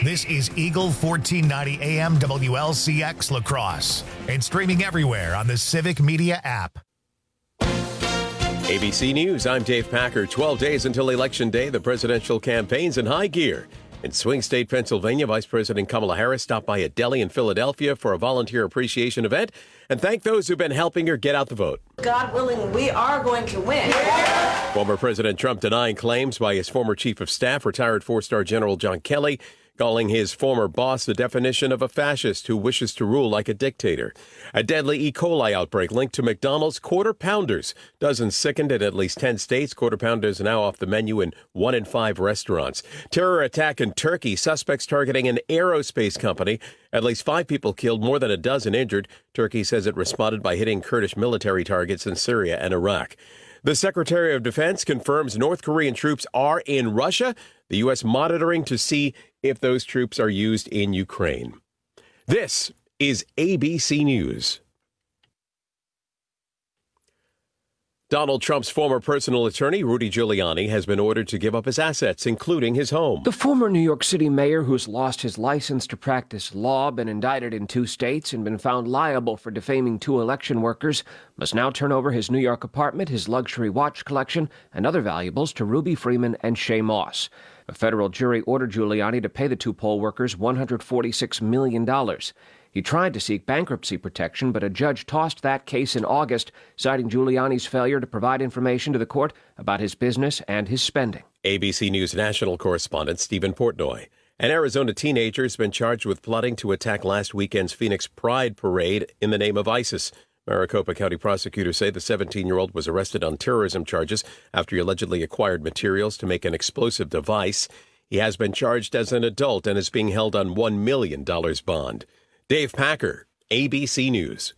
This is Eagle 1490 AM WLCX La Crosse and streaming everywhere on the Civic Media app. ABC News, I'm Dave Packer. 12 days until Election Day, the presidential campaign's in high gear. In swing state Pennsylvania, Vice President Kamala Harris stopped by a deli in Philadelphia for a volunteer appreciation event and thanked those who've been helping her get out the vote. God willing, we are going to win. Former President Trump denying claims by his former chief of staff, retired four-star General John Kelly, calling his former boss the definition of a fascist who wishes to rule like a dictator. A deadly E. coli outbreak linked to McDonald's Quarter Pounders. Dozens sickened in at least 10 states. Quarter Pounders now off the menu in 1 in 5 restaurants. Terror attack in Turkey. Suspects targeting an aerospace company. At least 5 people killed, more than a dozen injured. Turkey says it responded by hitting Kurdish military targets in Syria and Iraq. The Secretary of Defense confirms North Korean troops are in Russia. The U.S. monitoring to see if those troops are used in Ukraine. This is ABC News. Donald Trump's former personal attorney, Rudy Giuliani, has been ordered to give up his assets, including his home. The former New York City mayor, who's lost his license to practice law, been indicted in 2 states, and been found liable for defaming 2 election workers, must now turn over his New York apartment, his luxury watch collection, and other valuables to Ruby Freeman and Shay Moss. A federal jury ordered Giuliani to pay the 2 poll workers $146 million. He tried to seek bankruptcy protection, but a judge tossed that case in August, citing Giuliani's failure to provide information to the court about his business and his spending. ABC News national correspondent Stephen Portnoy. An Arizona teenager has been charged with plotting to attack last weekend's Phoenix Pride Parade in the name of ISIS. Maricopa County prosecutors say the 17-year-old was arrested on terrorism charges after he allegedly acquired materials to make an explosive device. He has been charged as an adult and is being held on $1 million bond. Dave Packer, ABC News.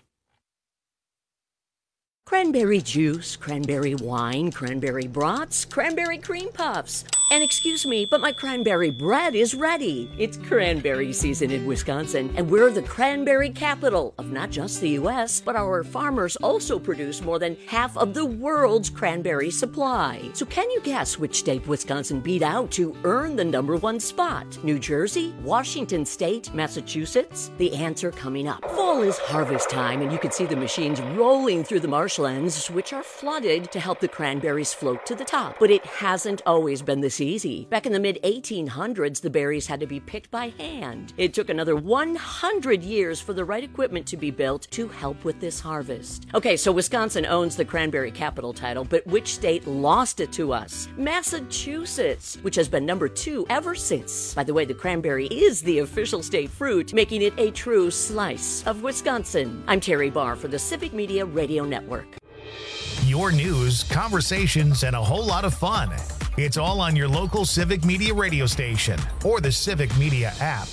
Cranberry juice, cranberry wine, cranberry brats, cranberry cream puffs. And excuse me, but my cranberry bread is ready. It's cranberry season in Wisconsin, and we're the cranberry capital of not just the U.S., but our farmers also produce more than half of the world's cranberry supply. So can you guess which state Wisconsin beat out to earn the #1 spot? New Jersey, Washington State, Massachusetts? The answer coming up. Fall is harvest time, and you can see the machines rolling through the marshlands, which are flooded to help the cranberries float to the top. But it hasn't always been this easy. Back in the mid-1800s, the berries had to be picked by hand. It took another 100 years for the right equipment to be built to help with this harvest. Okay, so Wisconsin owns the cranberry capital title, but which state lost it to us? Massachusetts, which has been #2 ever since. By the way, the cranberry is the official state fruit, making it a true slice of Wisconsin. I'm Terry Barr for the Civic Media Radio Network. Your news, conversations, and a whole lot of fun. It's all on your local Civic Media radio station or the Civic Media app.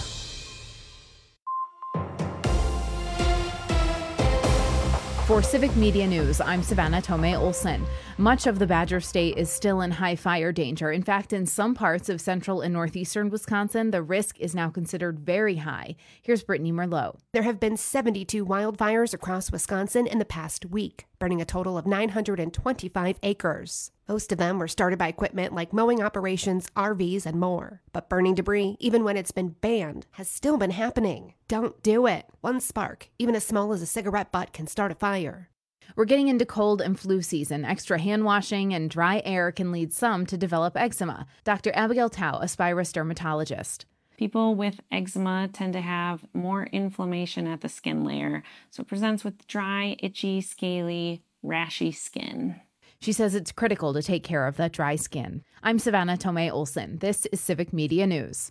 For Civic Media News, I'm Savannah Tomei Olson. Much of the Badger State is still in high fire danger. In fact, in some parts of central and northeastern Wisconsin, the risk is now considered very high. Here's Brittany Merlot. There have been 72 wildfires across Wisconsin in the past week, burning a total of 925 acres. Most of them were started by equipment like mowing operations, RVs, and more. But burning debris, even when it's been banned, has still been happening. Don't do it. One spark, even as small as a cigarette butt, can start a fire. We're getting into cold and flu season. Extra hand washing and dry air can lead some to develop eczema. Dr. Abigail Tao, a Spirus dermatologist. People with eczema tend to have more inflammation at the skin layer, so it presents with dry, itchy, scaly, rashy skin. She says it's critical to take care of that dry skin. I'm Savannah Tomei Olson. This is Civic Media News.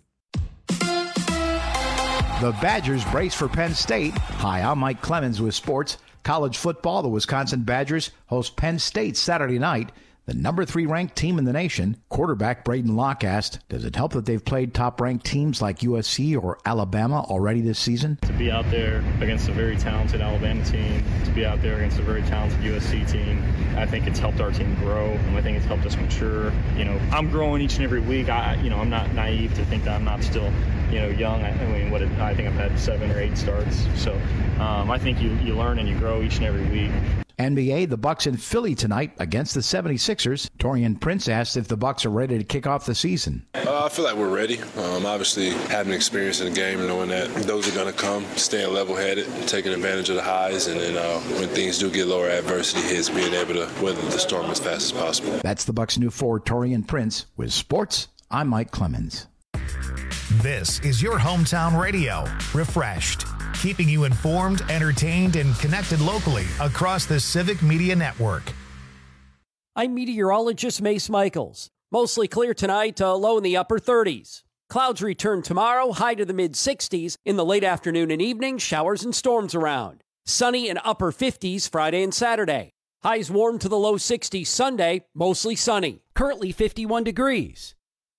The Badgers brace for Penn State. Hi, I'm Mike Clemens with sports. College football, the Wisconsin Badgers host Penn State Saturday night. The #3 ranked team in the nation. Quarterback Braden Locke asked, does it help that they've played top-ranked teams like USC or Alabama already this season? To be out there against a very talented Alabama team, to be out there against a very talented USC team, I think it's helped our team grow, and I think it's helped us mature. You know, I'm growing each and every week. I'm not naive to think that I'm not still, young. I think I've had 7 or 8 starts. So I think you learn and you grow each and every week. NBA, the Bucks in Philly tonight against the 76ers. Taurean Prince asked if the Bucks are ready to kick off the season. I feel like we're ready. Obviously, having experience in the game, knowing that those are going to come, staying level-headed, taking advantage of the highs, and then when things do get lower, adversity hits, being able to weather the storm as fast as possible. That's the Bucks' new forward, Taurean Prince. With sports, I'm Mike Clemens. This is your hometown radio, Refreshed, keeping you informed, entertained, and connected locally across the Civic Media Network. I'm meteorologist Mace Michaels. Mostly clear tonight, low in the upper 30s. Clouds return tomorrow, high to the mid-60s. In the late afternoon and evening, showers and storms around. Sunny and upper 50s Friday and Saturday. Highs warm to the low 60s Sunday, mostly sunny. Currently 51 degrees.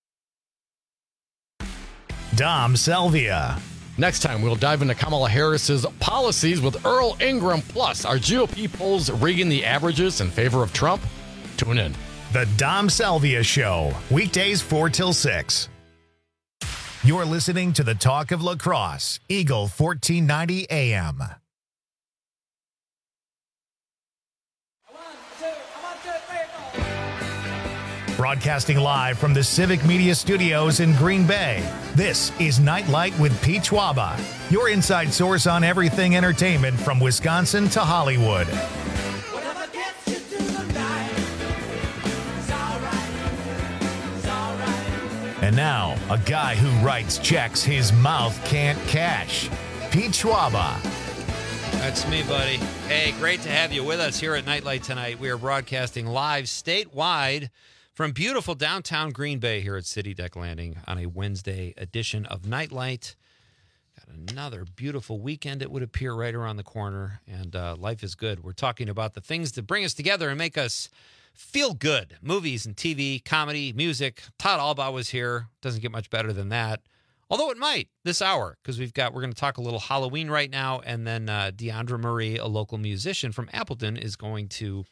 Dom Selvia. Next time, we'll dive into Kamala Harris's policies with Earl Ingram. Plus, are GOP polls rigging the averages in favor of Trump? Tune in. The Dom Selvia Show, weekdays 4 till 6. You're listening to the Talk of Lacrosse, Eagle 1490 AM. Broadcasting live from the Civic Media Studios in Green Bay, this is Nightlight with Pete Schwaba, your inside source on everything entertainment from Wisconsin to Hollywood. And now, a guy who writes checks his mouth can't cash, Pete Schwaba. That's me, buddy. Hey, great to have you with us here at Nightlight tonight. We are broadcasting live statewide from beautiful downtown Green Bay here at City Deck Landing on a Wednesday edition of Nightlight. Got another beautiful weekend, it would appear, right around the corner, and life is good. We're talking about the things that bring us together and make us feel good. Movies and TV, comedy, music. Todd Albaugh was here. Doesn't get much better than that. Although it might this hour, because we're going to talk a little Halloween right now, and then Deandra Marie, a local musician from Appleton, is going to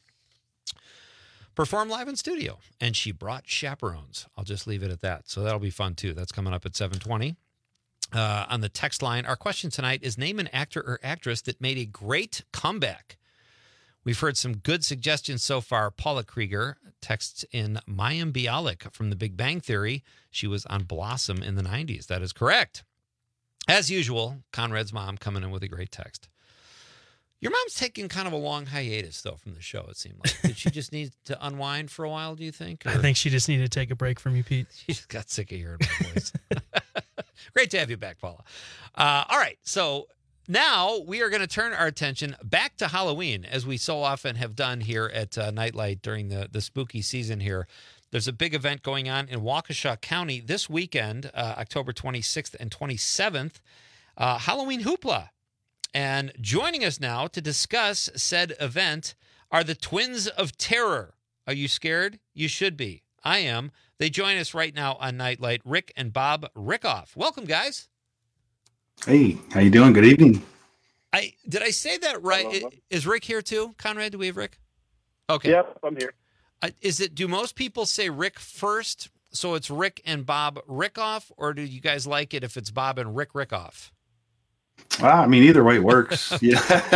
perform live in studio, and she brought chaperones. I'll just leave it at that. So that'll be fun, too. That's coming up at 7:20. On the text line, our question tonight is name an actor or actress that made a great comeback. We've heard some good suggestions so far. Paula Krieger texts in Mayim Bialik from The Big Bang Theory. She was on Blossom in the 90s. That is correct. As usual, Conrad's mom coming in with a great text. Your mom's taking kind of a long hiatus, though, from the show, it seemed like. Did she just need to unwind for a while, do you think? Or? I think she just needed to take a break from you, Pete. She just got sick of hearing my voice. Great to have you back, Paula. All right, so now we are going to turn our attention back to Halloween, as we so often have done here at Nightlight during the spooky season here. There's a big event going on in Waukesha County this weekend, October 26th and 27th, Halloween Hoopla. And joining us now to discuss said event are the Twins of Terror. Are you scared? You should be. I am. They join us right now on Nightlight, Rick and Bob Rickoff. Welcome, guys. Hey, how you doing? Good evening. Did I say that right? Hello. Is Rick here too? Conrad, do we have Rick? Okay. Yep, I'm here. Do most people say Rick first, so it's Rick and Bob Rickoff, or do you guys like it if it's Bob and Rick Rickoff? I mean, either way works. Yeah.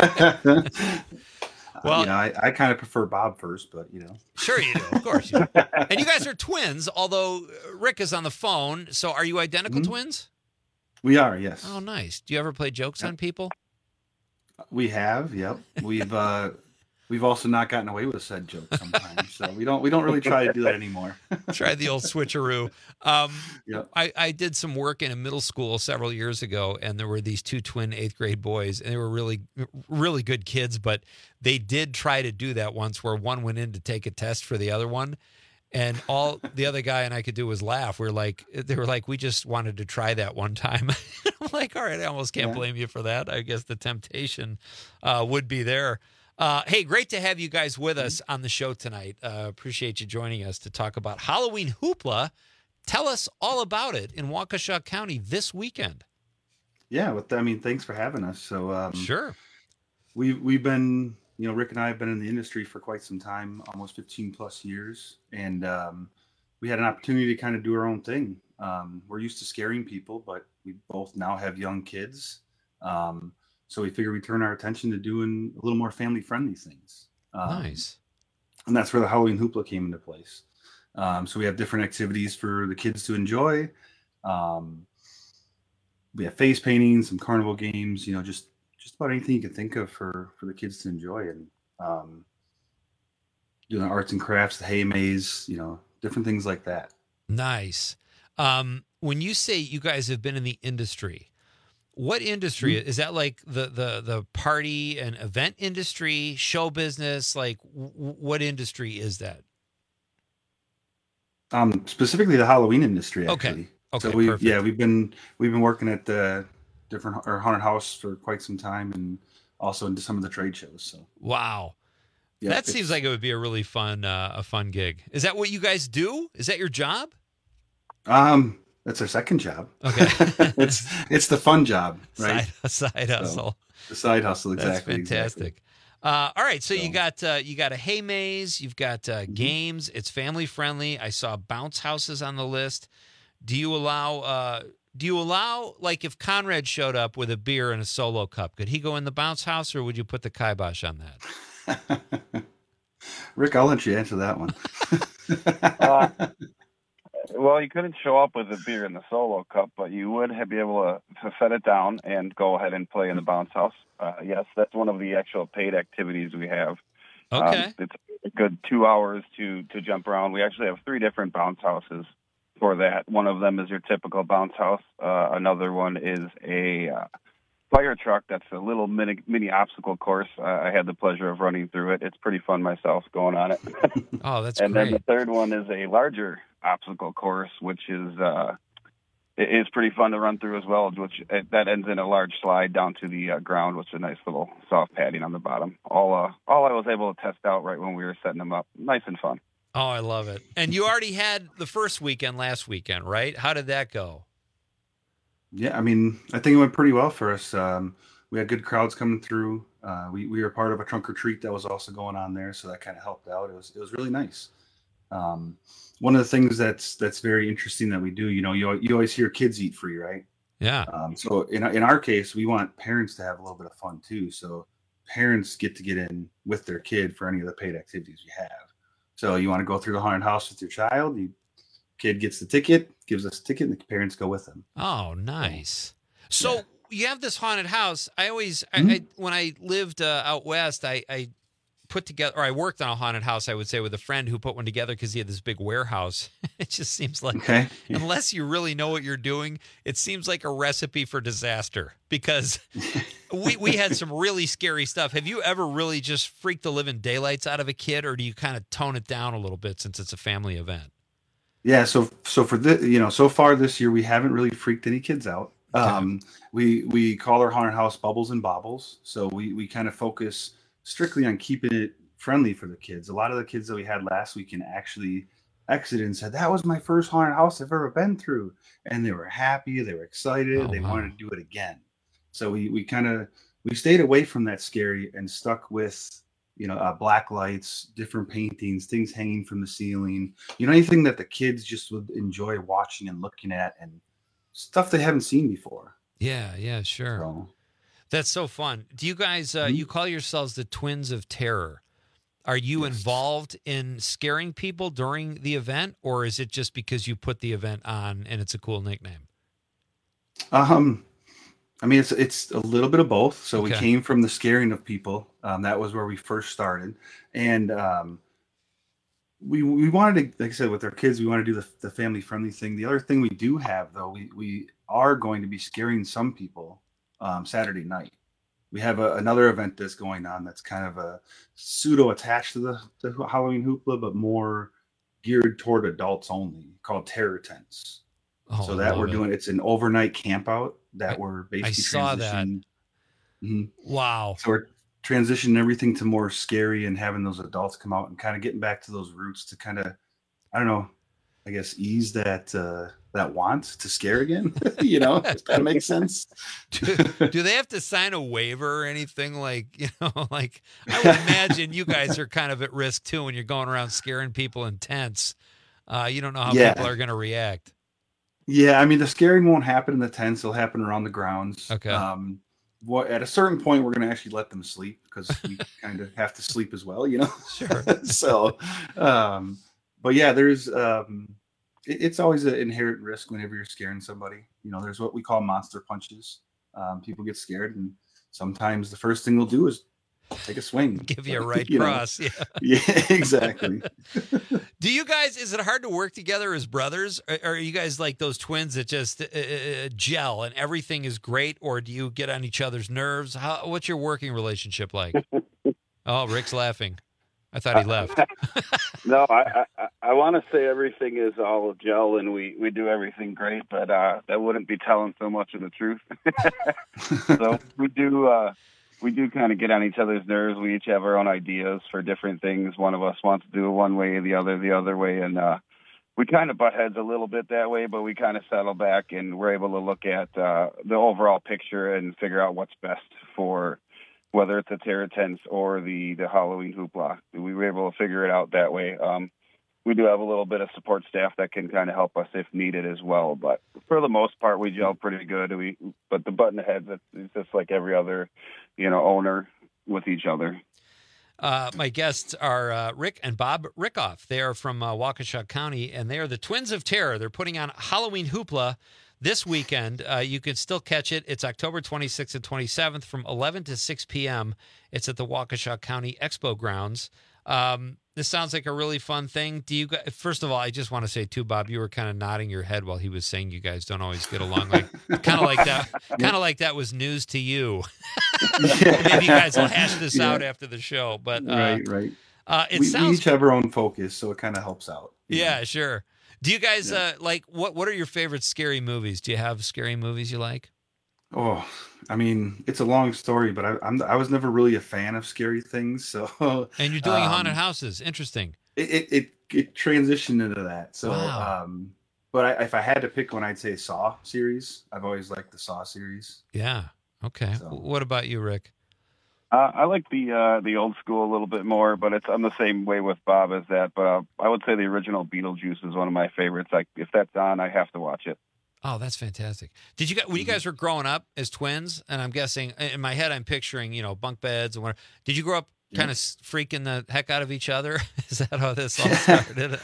Well, I kind of prefer Bob first, but Sure you do, of course. You do. And you guys are twins, although Rick is on the phone. So are you identical twins? We are, yes. Oh, nice. Do you ever play jokes on people? We have, yep. We've also not gotten away with said jokes sometimes, so we don't really try to do that anymore. Try the old switcheroo. Yep. I did some work in a middle school several years ago, and there were these two twin 8th grade boys, and they were really, really good kids, but they did try to do that once where one went in to take a test for the other one, and all the other guy and I could do was laugh. They were like, we just wanted to try that one time. I'm like, all right, I almost can't blame you for that. I guess the temptation would be there. Hey, great to have you guys with us on the show tonight. Appreciate you joining us to talk about Halloween Hoopla. Tell us all about it in Waukesha County this weekend. Yeah, thanks for having us. So sure, we've been, Rick and I have been in the industry for quite some time, almost 15 plus years, and we had an opportunity to kind of do our own thing. We're used to scaring people, but we both now have young kids. So we figured we'd turn our attention to doing a little more family-friendly things. Nice. And that's where the Halloween Hoopla came into place. So we have different activities for the kids to enjoy. We have face painting, some carnival games, just about anything you can think of for the kids to enjoy. And doing the arts and crafts, the hay maze, different things like that. Nice. When you say you guys have been in the industry, what industry is that? Like the party and event industry, show business? Like what industry is that? Specifically the Halloween industry. Actually. Okay. So we've been working at the haunted house for quite some time, and also into some of the trade shows. So wow, yeah, that seems like it would be a really fun gig. Is that what you guys do? Is that your job? That's our second job. Okay, it's the fun job, right? Side hustle. So, the side hustle, exactly. That's fantastic. Exactly. All right, so you got a hay maze, you've got games. It's family friendly. I saw bounce houses on the list. Do you allow like if Conrad showed up with a beer and a Solo cup, could he go in the bounce house, or would you put the kibosh on that? Rick, I'll let you answer that one. Well, you couldn't show up with a beer in the Solo cup, but you would be able to set it down and go ahead and play in the bounce house. Yes, that's one of the actual paid activities we have. Okay. It's a good 2 hours to jump around. We actually have 3 different bounce houses for that. One of them is your typical bounce house. Another one is a fire truck that's a little mini obstacle course. I had the pleasure of running through it. It's pretty fun myself going on it. Oh, that's and great. And then the third one is a larger obstacle course, which is pretty fun to run through as well, that ends in a large slide down to the ground, which is a nice little soft padding on the bottom. All I was able to test out right when we were setting them up. Nice and fun. Oh, I love it. And you already had the first weekend last weekend, right? How did that go? Yeah, I mean, I think it went pretty well for us. We had good crowds coming through. We were part of a trunk or treat that was also going on there, so that kind of helped out. It was really nice. One of the things that's very interesting that we do, you always hear kids eat free, right? Yeah. So in our case, we want parents to have a little bit of fun too. So parents get to get in with their kid for any of the paid activities we have. So you want to go through the haunted house with your child, kid gets the ticket, gives us a ticket, and the parents go with them. Oh, nice. So you have this haunted house. I always, when I lived out west, I put together, or I worked on a haunted house, I would say, with a friend who put one together because he had this big warehouse. It just seems like, unless you really know what you're doing, it seems like a recipe for disaster, because we had some really scary stuff. Have you ever really just freaked the living daylights out of a kid, or do you kind of tone it down a little bit since it's a family event? Yeah, so for this, so far this year, we haven't really freaked any kids out. Okay. We call our haunted house Bubbles and Bobbles. So we kind of focus strictly on keeping it friendly for the kids. A lot of the kids that we had last weekend actually exited and said, that was my first haunted house I've ever been through. And they were happy, they were excited, they wanted to do it again. So we stayed away from that scary and stuck with, black lights, different paintings, things hanging from the ceiling, anything that the kids just would enjoy watching and looking at, and stuff they haven't seen before. Yeah, sure. So, that's so fun. Do you guys, you call yourselves the Twins of Terror. Are you involved in scaring people during the event, or is it just because you put the event on and it's a cool nickname? I mean, it's a little bit of both. So we came from the scaring of people. That was where we first started. And we wanted to, like I said, with our kids, we want to do the family-friendly thing. The other thing we do have, though, we are going to be scaring some people Saturday night. We have another event that's going on that's kind of a pseudo attached to the Halloween Hoopla, but more geared toward adults only, called Terror Tents. Oh, so that we're doing, it's an overnight camp out that we're basically saw that. Wow. So we're transitioning everything to more scary and having those adults come out and kind of getting back to those roots to kind of, I don't know, I guess ease that want to scare again. If that makes sense. Do they have to sign a waiver or anything? Like I would imagine you guys are kind of at risk too when you're going around scaring people in tents. You don't know how people are going to react. Yeah, I mean, the scaring won't happen in the tents. It'll happen around the grounds. Okay. at a certain point, we're going to actually let them sleep because we kind of have to sleep as well, Sure. So, but yeah, there's it's always an inherent risk whenever you're scaring somebody. There's what we call monster punches. People get scared, and sometimes the first thing they'll do is take a swing. Give you a right cross. Yeah. Yeah, exactly. Do you guys, is it hard to work together as brothers? Or are you guys like those twins that just gel and everything is great? Or do you get on each other's nerves? What's your working relationship like? Oh, Rick's laughing. I thought he left. No, I want to say everything is all gel and we do everything great, but that wouldn't be telling so much of the truth. So we do kind of get on each other's nerves. We each have our own ideas for different things. One of us wants to do it one way, the other way, and we kind of butt heads a little bit that way, but we kind of settle back and we're able to look at the overall picture and figure out what's best for whether it's the Terror Tents or the Halloween Hoopla. We were able to figure it out that way. We do have a little bit of support staff that can kind of help us if needed as well, but for the most part, we gel pretty good. But the button heads, it's just like every other, owner with each other. My guests are Rick and Bob Rickoff. They are from Waukesha County, and they are the Twins of Terror. They're putting on Halloween Hoopla this weekend. You can still catch it. It's October 26th and 27th from 11 to 6 p.m. It's at the Waukesha County Expo Grounds. This sounds like a really fun thing. Do you guys, first of all, I just want to say too, Bob, you were kind of nodding your head while he was saying you guys don't always get along. Kind of like that was news to you. Maybe you guys will hash this out after the show. But right. We each have our own focus, so it kind of helps out. Yeah, sure. Do you guys like what are your favorite scary movies? Do you have scary movies you like? Oh, I mean, it's a long story, but I was never really a fan of scary things. So, and you're doing haunted houses. Interesting. It transitioned into that. So, wow. But if I had to pick one, I'd say Saw series. I've always liked the Saw series. Yeah. Okay. So. What about you, Rick? I like the old school a little bit more, but I'm the same way with Bob as that. But I would say the original Beetlejuice is one of my favorites. Like if that's on, I have to watch it. Oh, that's fantastic. Did you when you guys were growing up as twins, and I'm guessing in my head I'm picturing, bunk beds and whatever. Did you grow up kind of freaking the heck out of each other? Is that how this all started?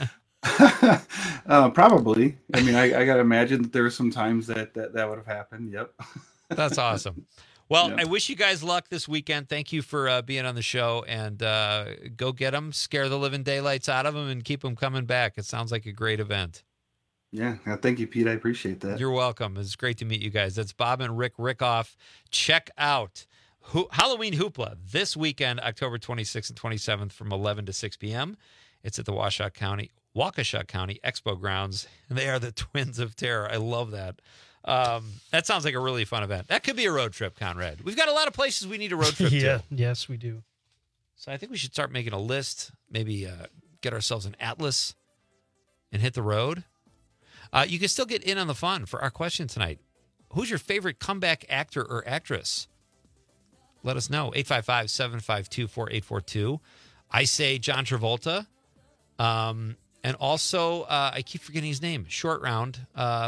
Probably. I mean, I got to imagine that there were some times that would have happened. Yep. That's awesome. Well, I wish you guys luck this weekend. Thank you for being on the show, and go get them, scare the living daylights out of them, and keep them coming back. It sounds like a great event. Yeah, thank you, Pete. I appreciate that. You're welcome. It's great to meet you guys. That's Bob and Rick Rickoff. Check out Halloween Hoopla this weekend, October 26th and 27th from 11 to 6 p.m. It's at the Waukesha County Expo Grounds, and they are the Twins of Terror. I love that. That sounds like a really fun event. That could be a road trip, Conrad. We've got a lot of places we need a road trip to. Yes, we do. So I think we should start making a list, maybe get ourselves an atlas and hit the road. You can still get in on the fun for our question tonight. Who's your favorite comeback actor or actress? Let us know. 855-752-4842. I say John Travolta. And also, I keep forgetting his name. Short round.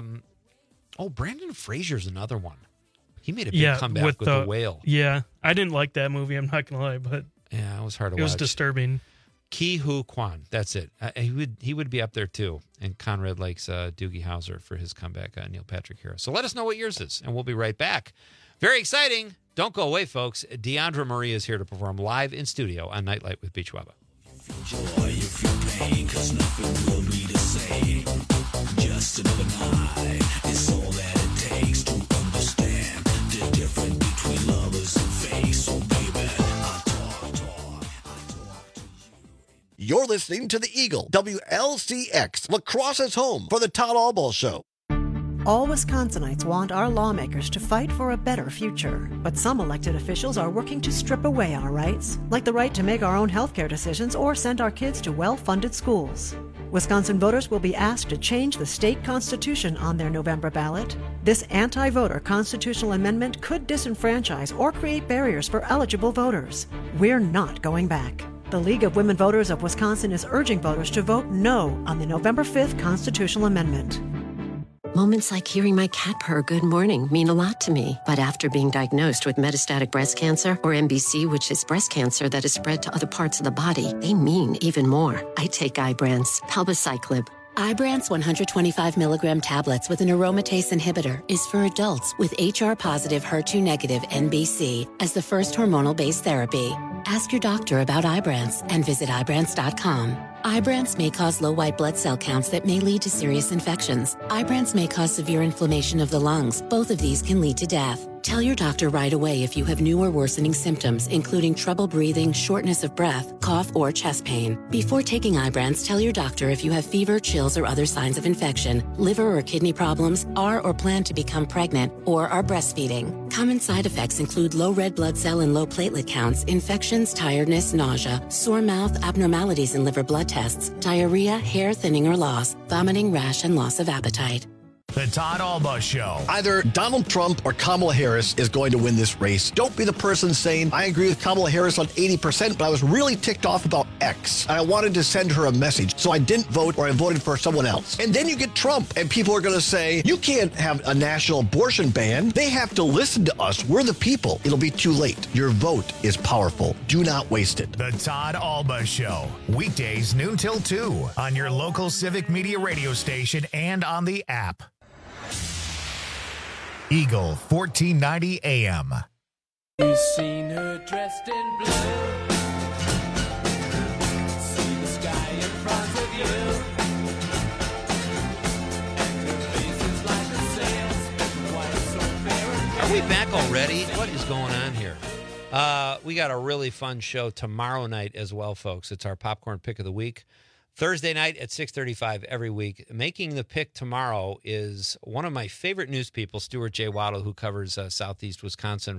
Brandon Fraser's another one. He made a big comeback with The Whale. Yeah, I didn't like that movie. I'm not going to lie, but yeah, it was hard to watch. It was disturbing. Ke Huy Quan. That's it. He would be up there too. And Conrad likes Doogie Howser for his comeback on Neil Patrick Harris. So let us know what yours is, and we'll be right back. Very exciting. Don't go away, folks. Deandra Marie is here to perform live in studio on Nightlight with Beach Wabba. Joy, you feel pain, 'cause nothing will be the same. Just another night is all that it takes to understand the difference between lovers and fake. So baby, I talk to you. You're listening to The Eagle, WLCX, Lacrosse's home for the Todd Albaugh Show. All Wisconsinites want our lawmakers to fight for a better future. But some elected officials are working to strip away our rights, like the right to make our own healthcare decisions or send our kids to well-funded schools. Wisconsin voters will be asked to change the state constitution on their November ballot. This anti-voter constitutional amendment could disenfranchise or create barriers for eligible voters. We're not going back. The League of Women Voters of Wisconsin is urging voters to vote no on the November 5th constitutional amendment. Moments like hearing my cat purr good morning mean a lot to me. But after being diagnosed with metastatic breast cancer, or MBC, which is breast cancer that is spread to other parts of the body, they mean even more. I take Ibrance, palbociclib. Ibrance 125 milligram tablets with an aromatase inhibitor is for adults with HR-positive, HER2-negative MBC as the first hormonal-based therapy. Ask your doctor about Ibrance and visit Ibrance.com. Ibrance may cause low white blood cell counts that may lead to serious infections. Ibrance may cause severe inflammation of the lungs. Both of these can lead to death. Tell your doctor right away if you have new or worsening symptoms, including trouble breathing, shortness of breath, cough, or chest pain. Before taking Ibrance, tell your doctor if you have fever, chills, or other signs of infection, liver or kidney problems, are or plan to become pregnant, or are breastfeeding. Common side effects include low red blood cell and low platelet counts, infections, tiredness, nausea, sore mouth, abnormalities in liver blood tests, diarrhea, hair thinning or loss, vomiting, rash, and loss of appetite. The Todd Alba Show. Either Donald Trump or Kamala Harris is going to win this race. Don't be the person saying, I agree with Kamala Harris on 80%, but I was really ticked off about X. And I wanted to send her a message, so I didn't vote or I voted for someone else. And then you get Trump, and people are going to say, you can't have a national abortion ban. They have to listen to us. We're the people. It'll be too late. Your vote is powerful. Do not waste it. The Todd Alba Show. Weekdays noon till 2 on your local Civic Media radio station and on the app. Eagle 1490 AM. You've seen her dressed in blue. See the sky in front of you. And your face is like a sail. Why so fair and Are we back already? What is going on here? We got a really fun show tomorrow night as well, folks. It's our popcorn pick of the week. Thursday night at 6:35 every week. Making the pick tomorrow is one of my favorite news people, Stuart J. Waddle, who covers Southeast Wisconsin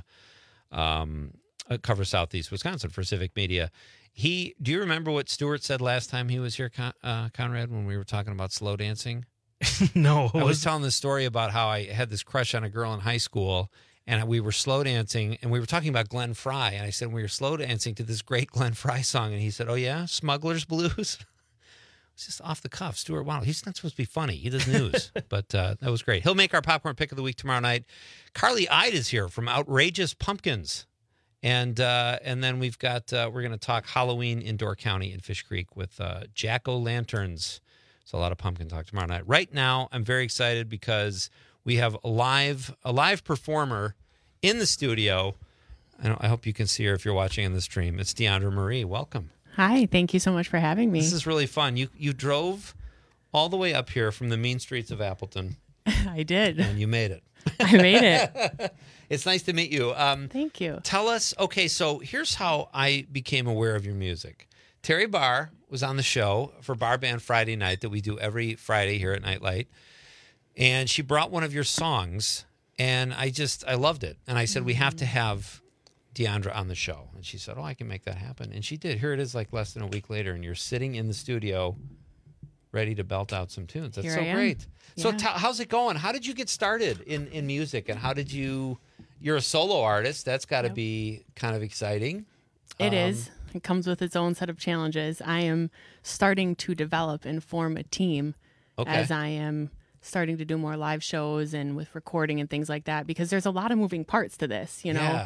covers Southeast Wisconsin for Civic Media. Do you remember what Stuart said last time he was here, Conrad, when we were talking about slow dancing? No. I was telling this story about how I had this crush on a girl in high school, and we were slow dancing, and we were talking about Glenn Frey. And I said, we were slow dancing to this great Glenn Frey song. And he said, oh, yeah? Smuggler's Blues? It's just off the cuff. Stuart Waddle. He's not supposed to be funny. He does news. But that was great. He'll make our popcorn pick of the week tomorrow night. Carly Ide is here from Outrageous Pumpkins. And then we've got, we're going to talk Halloween in Door County in Fish Creek with jack-o'-lanterns. So a lot of pumpkin talk tomorrow night. Right now, I'm very excited because we have a live performer in the studio. I hope you can see her if you're watching on the stream. It's Deandra Marie. Welcome. Hi. Thank you so much for having me. This is really fun. You drove all the way up here from the mean streets of Appleton. I did. And you made it. I made it. It's nice to meet you. Thank you. Tell us, okay, so here's how I became aware of your music. Terry Barr was on the show for Bar Band Friday Night that we do every Friday here at Nightlight. And she brought one of your songs, and I loved it. And I said, we have to have Deandra on the show. And she said, oh, I can make that happen. And she did. Here it is like less than a week later, and you're sitting in the studio ready to belt out some tunes. That's so great. Yeah. So how's it going? How did you get started in music? And how did you're a solo artist. That's got to be kind of exciting. It is. It comes with its own set of challenges. I am starting to develop and form a team as I am starting to do more live shows and with recording and things like that, because there's a lot of moving parts to this,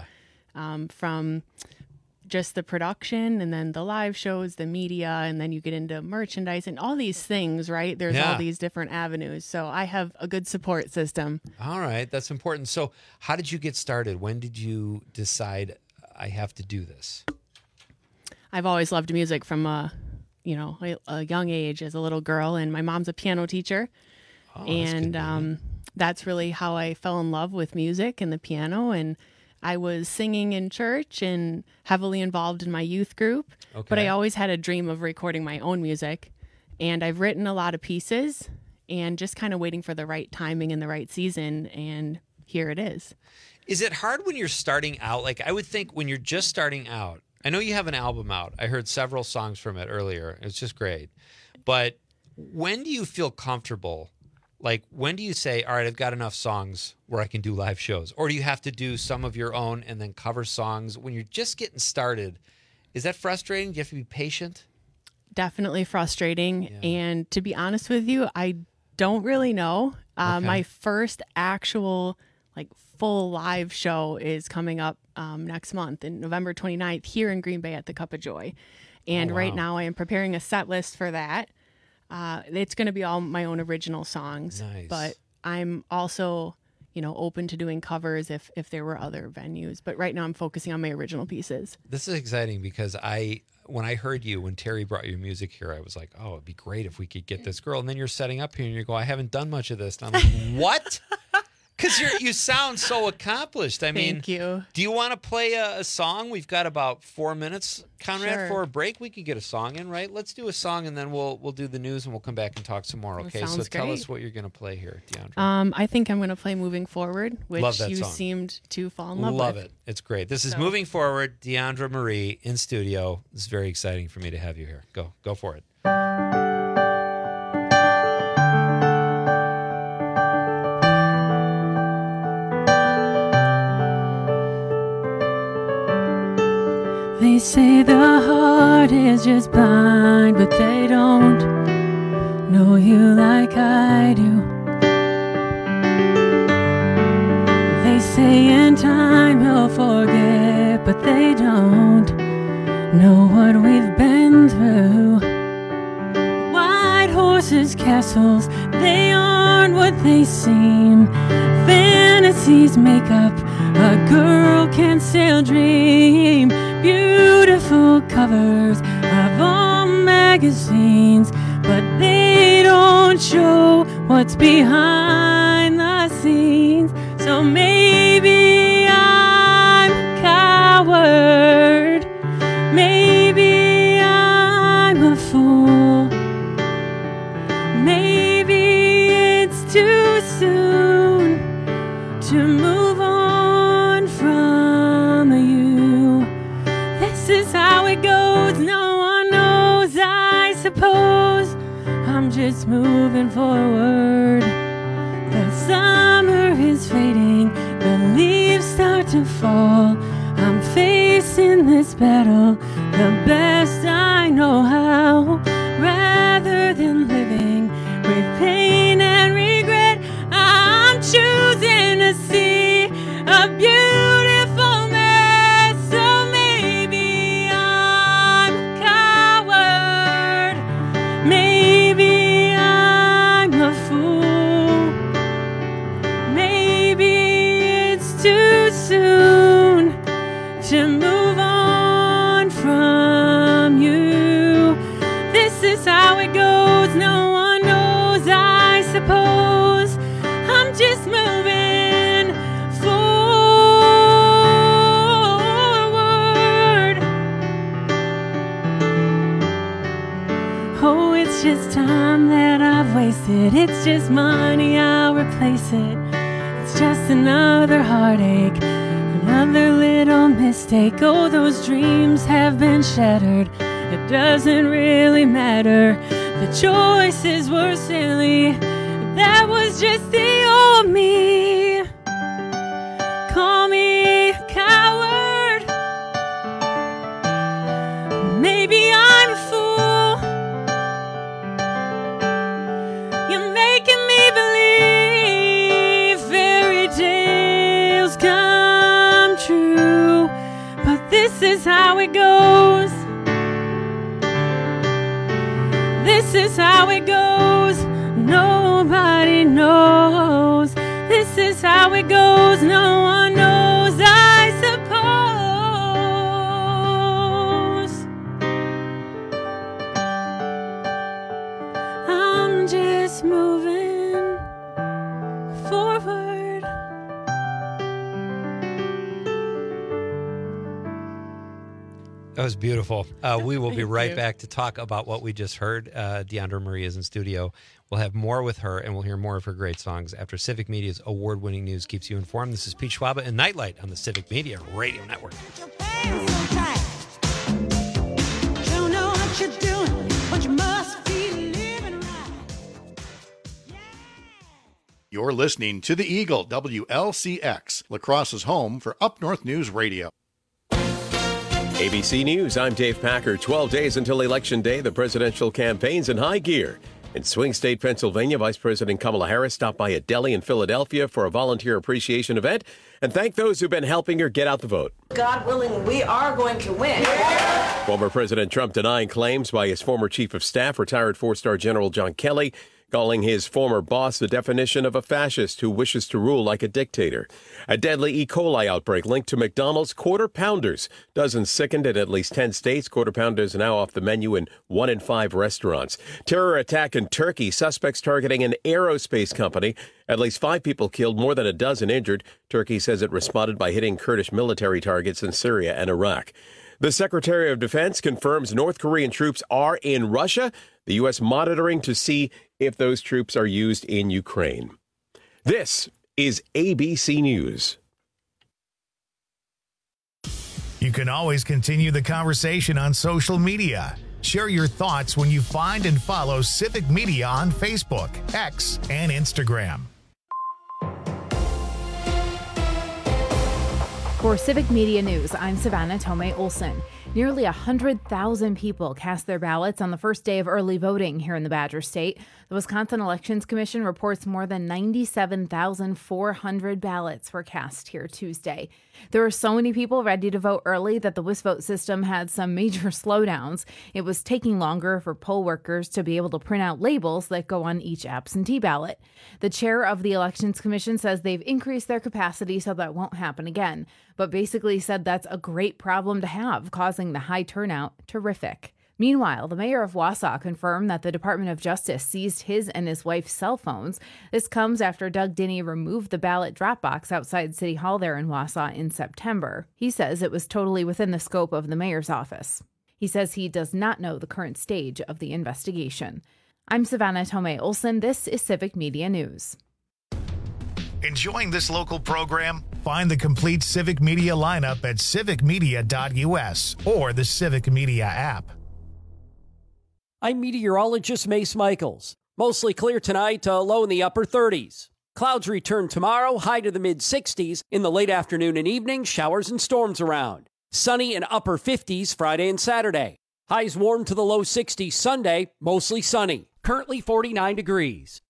from just the production and then the live shows, the media, and then you get into merchandise and all these things, right? There's all these different avenues. So I have a good support system. All right. That's important. So how did you get started? When did you decide I have to do this? I've always loved music from a young age as a little girl, and my mom's a piano teacher. Oh, and that's really how I fell in love with music and the piano. And I was singing in church and heavily involved in my youth group, but I always had a dream of recording my own music. And I've written a lot of pieces and just kind of waiting for the right timing and the right season. And here it is. Is it hard when you're starting out? Like, I would think when you're just starting out, I know you have an album out. I heard several songs from it earlier. It's just great. But when do you feel comfortable? Like, when do you say, all right, I've got enough songs where I can do live shows? Or do you have to do some of your own and then cover songs? When you're just getting started, is that frustrating? Do you have to be patient? Definitely frustrating. Yeah. And to be honest with you, I don't really know. My first actual full live show is coming up next month in November 29th here in Green Bay at the Cup of Joy. And right now I am preparing a set list for that. It's going to be all my own original songs. Nice. But I'm also, open to doing covers if there were other venues. But right now I'm focusing on my original pieces. This is exciting because when I heard when Terry brought your music here, I was like, oh, it'd be great if we could get this girl. And then you're setting up here and you go, I haven't done much of this. And I'm like, what? Because you sound so accomplished. I mean, thank you. Do you want to play a song? We've got about 4 minutes, Conrad, Sure. for a break. We could get a song in, right? Let's do a song, and then we'll do the news, and we'll come back and talk some more. Okay, so tell us what you're going to play here, Deandra. I think I'm going to play Moving Forward, which Love that you song. seemed to fall in love with. Love it. It's great. This is Moving Forward, Deandra Marie in studio. It's very exciting for me to have you here. Go for it. They say the heart is just blind, but they don't know you like I do. They say in time you'll forget, but they don't know what we've been through. White horses, castles, they aren't what they seem. Fantasies make up a girl can still dream. Beautiful covers of all magazines, but they don't show what's behind the scenes. So maybe I'm a coward, maybe I'm a fool, maybe it's too soon to move on from you. This is how it goes, no one knows, I suppose. I'm just moving forward. The summer is fading, the leaves start to fall. I'm facing this battle the best I know how. Rather than living with pain and regret, I'm choosing to see a beautiful mess. So maybe I'm a coward, maybe I'm a fool, maybe it's too soon to move on from you. This is how it goes, no one knows, I suppose. I'm just moving forward. Oh, it's just time that I've wasted. It's just money, I'll replace it. It's just another heartache, another little mistake. Oh, those dreams have been shattered. It doesn't really matter. The choices were silly. That was just the old me. Call me a coward. Maybe I'm a fool. You're making me believe fairy tales come true. But this is how it goes. This is how it goes. Nobody knows. This is how it goes. No one knows, I suppose. I'm just moving forward. That was beautiful. We will be right back to talk about what we just heard. Deandra Marie is in studio. We'll have more with her, and we'll hear more of her great songs after Civic Media's award-winning news keeps you informed. This is Pete Schwaba and Nightlight on the Civic Media Radio Network. Don't know what you're doing, but you must be living right. You're listening to the Eagle, WLCX, La Crosse's home for Up North News Radio. ABC News, I'm Dave Packer. 12 days until Election Day, the presidential campaign's in high gear. In swing state Pennsylvania, Vice President Kamala Harris stopped by a deli in Philadelphia for a volunteer appreciation event and thanked those who've been helping her get out the vote. God willing, we are going to win. Former President Trump denying claims by his former chief of staff, retired four-star General John Kelly, calling his former boss the definition of a fascist who wishes to rule like a dictator. A deadly E. coli outbreak linked to McDonald's Quarter Pounders. Dozens sickened in at least 10 states. Quarter Pounders now off the menu in 1 in 5 restaurants. Terror attack in Turkey. Suspects targeting an aerospace company. At least 5 people killed, more than a dozen injured. Turkey says it responded by hitting Kurdish military targets in Syria and Iraq. The Secretary of Defense confirms North Korean troops are in Russia. The U.S. monitoring to see if those troops are used in Ukraine. This is ABC News. You can always continue the conversation on social media. Share your thoughts when you find and follow Civic Media on Facebook, X, and Instagram. For Civic Media News, I'm Savannah Tomei Olson. Nearly 100,000 people cast their ballots on the first day of early voting here in the Badger State. The Wisconsin Elections Commission reports more than 97,400 ballots were cast here Tuesday. There were so many people ready to vote early that the WisVote system had some major slowdowns. It was taking longer for poll workers to be able to print out labels that go on each absentee ballot. The chair of the Elections Commission says they've increased their capacity so that won't happen again, but basically said that's a great problem to have, causing the high turnout terrific. Meanwhile, the mayor of Wausau confirmed that the Department of Justice seized his and his wife's cell phones. This comes after Doug Dinney removed the ballot drop box outside City Hall there in Wausau in September. He says it was totally within the scope of the mayor's office. He says he does not know the current stage of the investigation. I'm Savannah Tomei Olson. This is Civic Media News. Enjoying this local program? Find the complete Civic Media lineup at civicmedia.us or the Civic Media app. I'm meteorologist Mace Michaels. Mostly clear tonight, low in the upper 30s. Clouds return tomorrow, high to the mid-60s. In the late afternoon and evening, showers and storms around. Sunny and upper 50s Friday and Saturday. Highs warm to the low 60s Sunday, mostly sunny. Currently 49 degrees.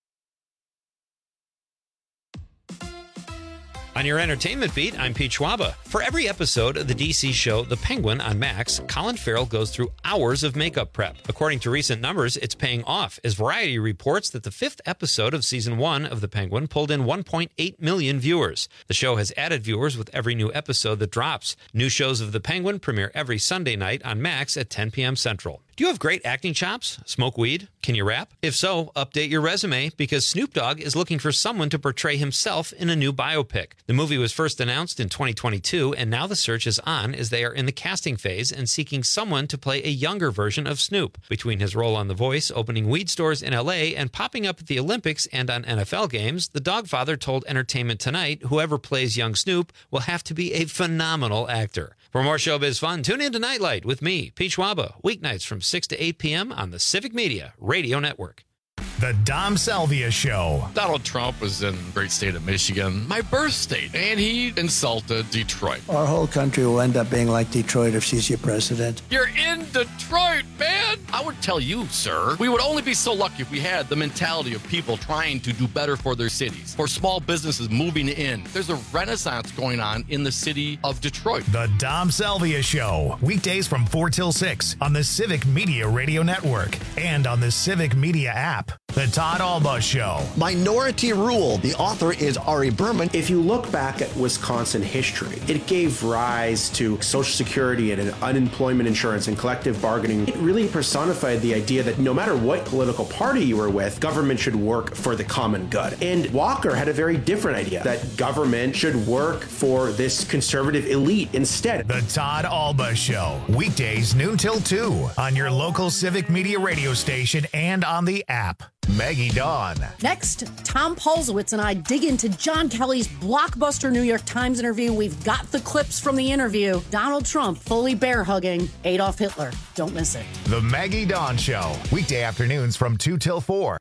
On your entertainment beat, I'm Pete Schwaba. For every episode of the DC show The Penguin on Max, Colin Farrell goes through hours of makeup prep. According to recent numbers, it's paying off, as Variety reports that the 5th episode of Season 1 of The Penguin pulled in 1.8 million viewers. The show has added viewers with every new episode that drops. New shows of The Penguin premiere every Sunday night on Max at 10 p.m. Central. Do you have great acting chops? Smoke weed? Can you rap? If so, update your resume, because Snoop Dogg is looking for someone to portray himself in a new biopic. The movie was first announced in 2022, and now the search is on as they are in the casting phase and seeking someone to play a younger version of Snoop. Between his role on The Voice, opening weed stores in LA, and popping up at the Olympics and on NFL games, the Dogfather told Entertainment Tonight whoever plays young Snoop will have to be a phenomenal actor. For more showbiz fun, tune in to Nightlight with me, Pete Schwaba, weeknights from 6 to 8 p.m. on the Civic Media Radio Network. The Dom Salvia Show. Donald Trump was in the great state of Michigan, my birth state, and he insulted Detroit. Our whole country will end up being like Detroit if she's your president. You're in Detroit, man! I would tell you, sir, we would only be so lucky if we had the mentality of people trying to do better for their cities, for small businesses moving in. There's a renaissance going on in the city of Detroit. The Dom Salvia Show. Weekdays from 4 till 6 on the Civic Media Radio Network and on the Civic Media app. The Todd Alba Show. Minority Rule. The author is Ari Berman. If you look back at Wisconsin history, it gave rise to Social Security and unemployment insurance and collective bargaining. It really personified the idea that no matter what political party you were with, government should work for the common good. And Walker had a very different idea, that government should work for this conservative elite instead. The Todd Alba Show. Weekdays noon till 2 on your local Civic Media radio station and on the app. Maggie Dawn. Next, Tom Paulsowitz and I dig into John Kelly's blockbuster New York Times interview. We've got the clips from the interview. Donald Trump fully bear-hugging Adolf Hitler. Don't miss it. The Maggie Dawn Show. Weekday afternoons from 2 till 4.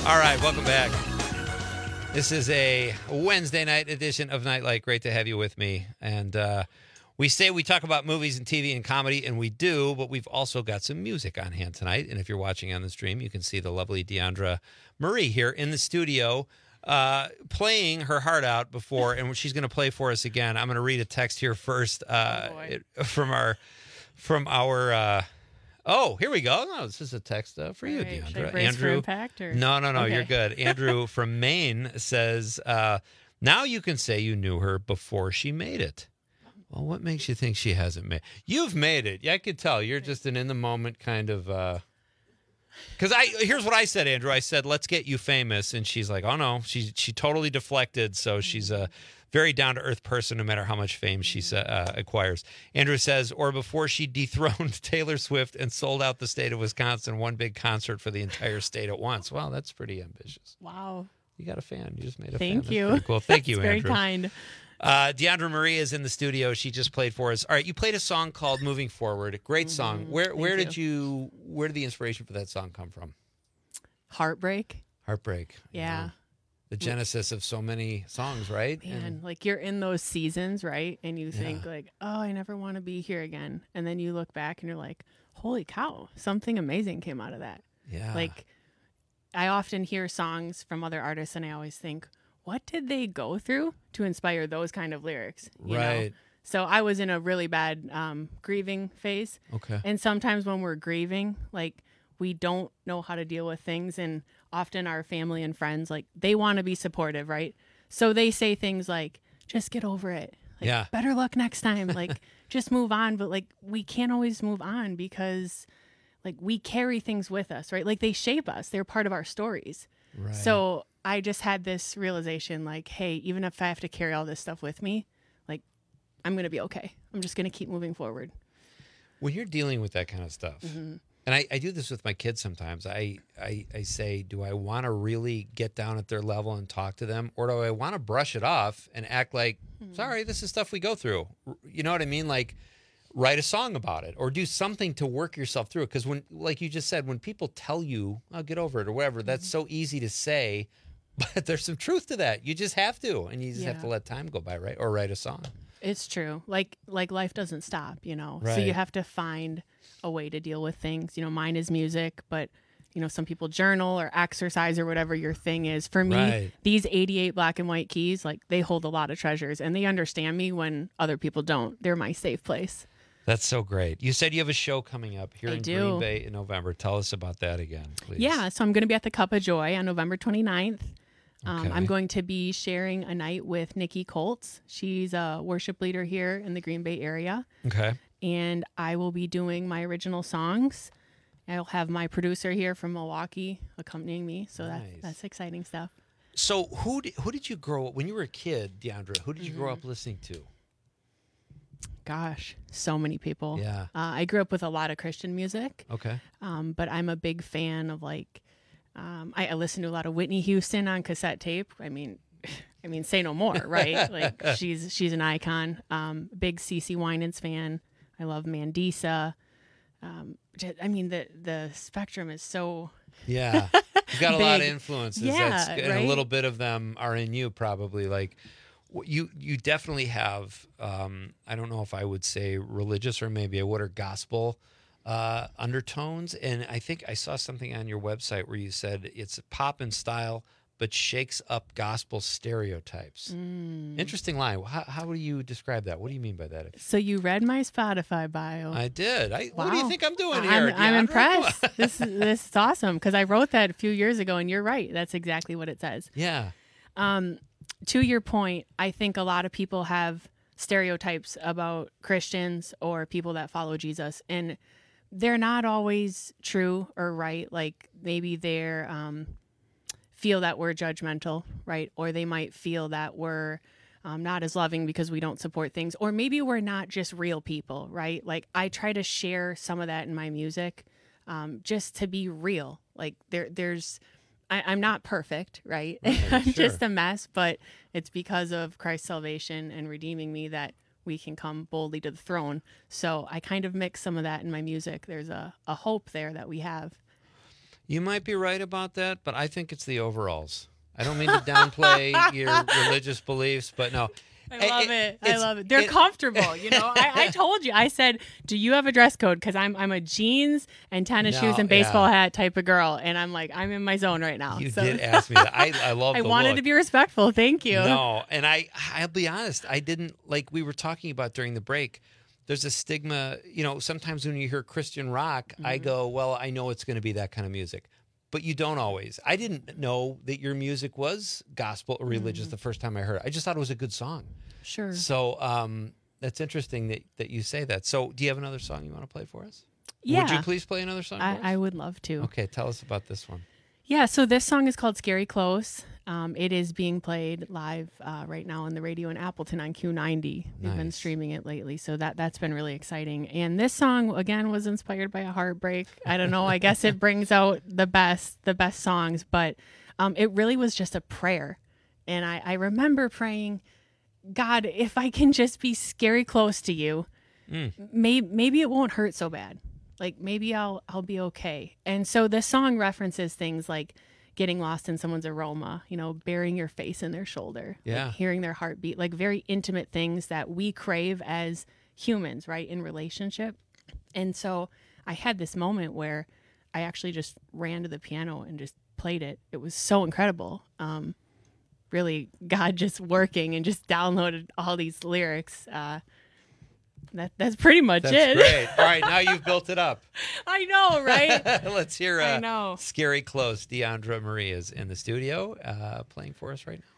All right, welcome back. This is a Wednesday night edition of Nightlight. Great to have you with me. And we say we talk about movies and TV and comedy, and we do, but we've also got some music on hand tonight. And if you're watching on the stream, you can see the lovely Deandra Marie here in the studio playing her heart out before, and she's going to play for us again. I'm going to read a text here first from our oh, here we go. No, this is a text for you, Deandra. Should I brace Andrew, for impact, or? No, Okay. you're good. Andrew from Maine says, now you can say you knew her before she made it. Well, what makes you think she hasn't made? You've made it. Yeah, I could tell. You're just an in the moment kind of. Because here's what I said, Andrew. I said, let's get you famous, and she's like, oh no, she totally deflected. So she's a very down to earth person, no matter how much fame she acquires. Andrew says, or before she dethroned Taylor Swift and sold out the state of Wisconsin, one big concert for the entire state at once. Wow, that's pretty ambitious. Wow. You got a fan. You just made a fan. Thank That's you. pretty cool. Thank you, That's Andrew. very kind. Deandra Marie is in the studio. She just played for us. All right, you played a song called "Moving Forward." Great song. Where did the inspiration for that song come from? Heartbreak. Heartbreak. Yeah. The genesis of so many songs, right? Man, like you're in those seasons, right? And you think like, oh, I never want to be here again. And then you look back and you're like, holy cow, something amazing came out of that. Yeah. Like I often hear songs from other artists and I always think, what did they go through to inspire those kind of lyrics? You Right. know? So I was in a really bad grieving phase. Okay. And sometimes when we're grieving, like we don't know how to deal with things. And often our family and friends, like they want to be supportive, right? So they say things like, just get over it. Like, Yeah. better luck next time. Like, just move on. But like, we can't always move on because like we carry things with us, right? Like they shape us. They're part of our stories. Right. So I just had this realization like, hey, even if I have to carry all this stuff with me, like I'm going to be okay. I'm just going to keep moving forward. When you're dealing with that kind of stuff, Mhm. and I do this with my kids sometimes, I say, do I want to really get down at their level and talk to them? Or do I want to brush it off and act like, sorry, this is stuff we go through? You know what I mean? Like, write a song about it or do something to work yourself through it. Because when, like you just said, when people tell you, oh, get over it or whatever, that's so easy to say, but there's some truth to that. You just have to, and you just have to let time go by, right? Or write a song. It's true. Like life doesn't stop, you know. So Right. you have to find a way to deal with things. You know, mine is music, but you know, some people journal or exercise or whatever your thing is. For me, Right. these 88 black and white keys, like they hold a lot of treasures and they understand me when other people don't. They're my safe place. That's so great. You said you have a show coming up here I in do. Green Bay in November. Tell us about that again, please. Yeah, so I'm going to be at the Cup of Joy on November 29th. Okay. I'm going to be sharing a night with Nikki Colts. She's a worship leader here in the Green Bay area. Okay. And I will be doing my original songs. I'll have my producer here from Milwaukee accompanying me. So that's exciting stuff. So who did you grow up when you were a kid, Deandra? Who did you grow up listening to? Gosh, so many people. Yeah. I grew up with a lot of Christian music. Okay. But I'm a big fan of like, I listen to a lot of Whitney Houston on cassette tape. I mean, say no more, right? Like she's an icon. Big CeCe Winans fan. I love Mandisa. The spectrum is so. Yeah. You've got a lot of big. influences. Yeah, And right? a little bit of them are in you probably. Like you definitely have, I don't know if I would say religious or maybe I would, or gospel undertones. And I think I saw something on your website where you said it's pop in style, but shakes up gospel stereotypes. Interesting line. How do you describe that? What do you mean by that? So you read my Spotify bio. I did. What do you Wow. think I'm doing here? I'm Deandra? impressed. This is awesome because I wrote that a few years ago, and you're right. That's exactly what it says. Yeah. To your point, I think a lot of people have stereotypes about Christians or people that follow Jesus, and they're not always true or right. Like maybe they're feel that we're judgmental, right? Or they might feel that we're not as loving because we don't support things, or maybe we're not just real people, right? Like I try to share some of that in my music, just to be real. Like I'm not perfect, right? I'm just a mess, but it's because of Christ's salvation and redeeming me that we can come boldly to the throne. So I kind of mix some of that in my music. There's a hope there that we have. You might be right about that, but I think it's the overalls. I don't mean to downplay your religious beliefs, but no. I love it. I love it. They're comfortable. You know, I told you. I said, "Do you have a dress code?" Because I'm a jeans and tennis shoes and baseball hat type of girl, and I'm like, I'm in my zone right now. You did ask me that. I love. I the wanted look. to be respectful. Thank you. No, and I'll be honest. I didn't like. We were talking about during the break. There's a stigma. You know, sometimes when you hear Christian rock, I go, "Well, I know it's going to be that kind of music." But you don't always. I didn't know that your music was gospel or religious the first time I heard it. I just thought it was a good song. Sure. So that's interesting that you say that. So do you have another song you want to play for us? Yeah. Would you please play another song for us? I would love to. Okay, tell us about this one. Yeah, so this song is called Scary Close. It is being played live right now on the radio in Appleton on Q90. We've been streaming it lately, so that's been really exciting. And this song, again, was inspired by a heartbreak. I don't know. I guess it brings out the best songs, but it really was just a prayer. And I remember praying, God, if I can just be scary close to you, maybe it won't hurt so bad. Like maybe I'll be okay. And so this song references things like getting lost in someone's aroma, you know, burying your face in their shoulder, like hearing their heartbeat, like very intimate things that we crave as humans, right, in relationship. And so I had this moment where I actually just ran to the piano and just played it. It was so incredible. Really, God just working and just downloaded all these lyrics. That's pretty much it. That's great. All right, now you've built it up. I know, right? Let's hear I know. Scary Close. Deandra Marie is in the studio playing for us right now.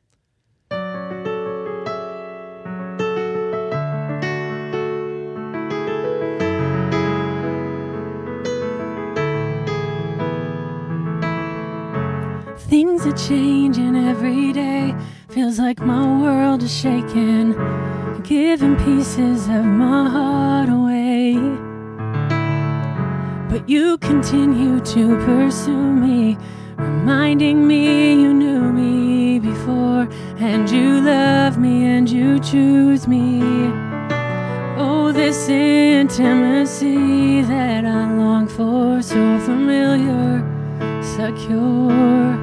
Things are changing every day. Feels like my world is shaking. Giving pieces of my heart away. But you continue to pursue me, reminding me you knew me before, and you love me and you choose me. Oh, this intimacy that I long for, so familiar, secure.